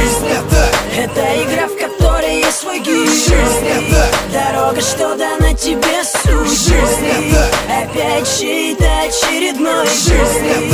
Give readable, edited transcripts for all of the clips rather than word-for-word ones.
Жизнь это игра, в которой есть свой гид. Жизнь дорога, что дана тебе судьбой. Жизнь опять чей-то очередной Жизнь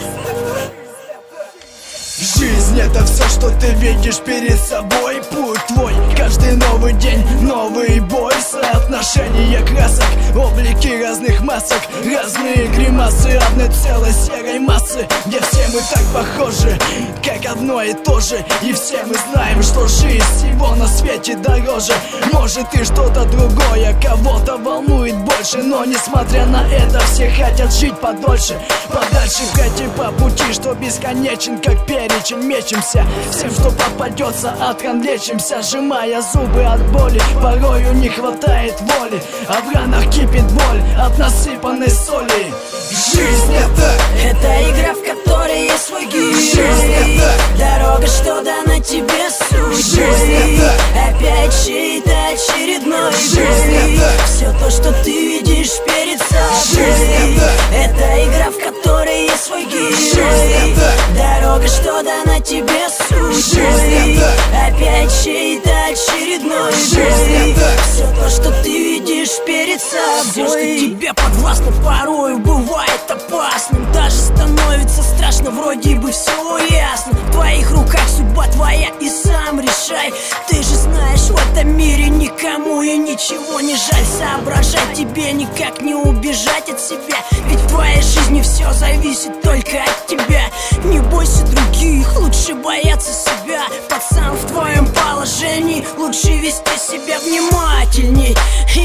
Жизнь это все, что ты видишь перед собой. Путь твой, каждый новый день, новый бой. Соотношение красок, облики разных масок, разные гримасы одной целой серой массы, где все мы так похожи, как одно и то же. И все мы знаем, что жизнь всего на свете дороже. Может и что-то другое кого-то волнует больше, но несмотря на это все хотят жить подольше. Подальше пройти по пути, что бесконечен, как перечень. Мечемся всем, что попадется, от ран лечимся, сжимая зубы от боли. Порою не хватает воли, а в ранах кипит боль от насыпанной соли. Жизнь это игра, в которой есть свой гид. Жизнь дорога, что дана тебе судьбой. Жизнь опять чей-то очередной Жизнь все то, что ты видишь перед собой. Жизнь это игра, в которой есть свой гид. Жизнь дорога, что дана тебе судьбой. Жизнь опять чей-то очередной Жизнь все то, что ты видишь перед собой. Все, что тебе подвластно, порою бывает опасным. Даже становится страшно, вроде бы все ясно. В твоих руках судьба твоя, и сам решай. Ты же знаешь, в этом мире никому и ничего не жаль. Соображать тебе никак не убежать от себя, ведь в твоей жизни все зависит только от тебя. Не бойся других, лучше бояться себя. Пацан, в твоем положении лучше вести себя внимательней.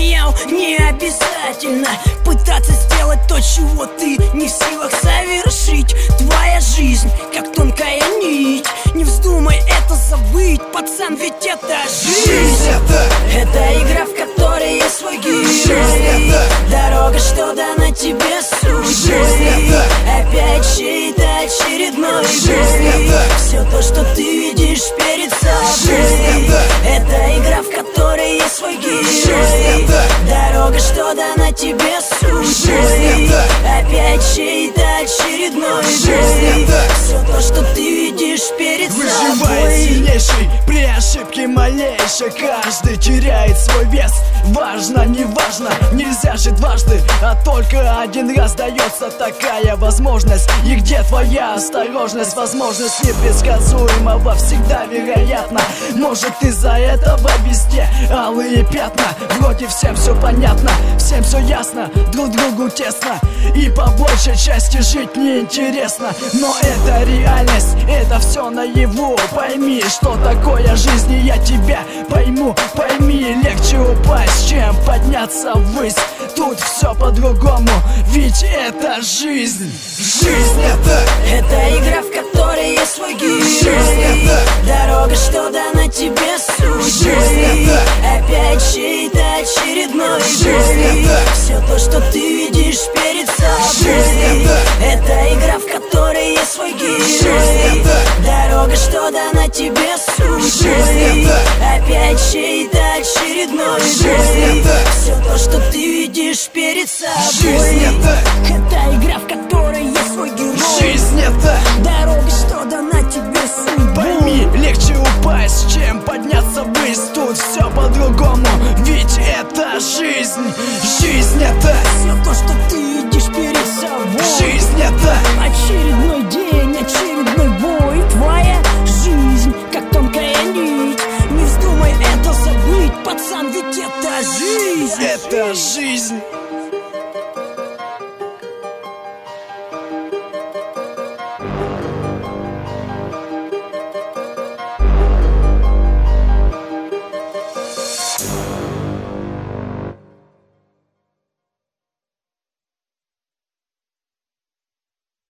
Не обязательно пытаться сделать то, чего ты не в силах совершить. Твоя жизнь, как тонкая нить, не вздумай это забыть, пацан, ведь это жизнь. Это игра, в которой есть свой гид. Жизнь дорога, что дана тебе судьбой. Жизнь опять чей-то очередной Жизнь все то, что ты видишь перед собой. Жизнь это игра, в которой есть свой гид. Жизнь дорога, что дана тебе судьбой. Жизнь опять чей-то очередной Жизнь все то, что ты видишь перед выживает собой. сильнейший при ошибке малейшей. Каждый теряет свой вес. Важно, не важно, нельзя же дважды, а только один раз дается такая возможность. И где твоя осторожность? Возможность непредсказуемого всегда вероятно. Может из-за этого везде алые пятна. Вроде всем все понятно, всем все ясно, друг другу тесно, и по большей части жить неинтересно. Но это реальность, это все наяву. Пойми, что такое жизнь, и я тебя пойму. Пойми, легче упасть, чем подняться ввысь. Тут все по-другому, ведь это жизнь. Жизнь это игра, в которой есть свой гид. Жизнь дорога, что дана тебе судьбой. Жизнь опять чей-то очередной Жизнь все то, что ты видишь перед собой. Жизнь это игра, в которой есть свой гид. Жизнь дорога, что дана тебе судьбой. Жизнь опять чей-то очередной Жизнь все то, что ты видишь перед собой. Жизнь это игра, в которой есть свой герой. Жизнь дорога, что дана тебе судьбой. Пойми, легче упасть, чем подняться ввысь. Тут все по-другому, ведь это жизнь. Жизнь все то, что ты видишь перед собой. Жизнь очередной день, очередной бой. Твоя жизнь, как тонкая нить, не вздумай это забыть, пацан, ведь это жизнь. это жизнь.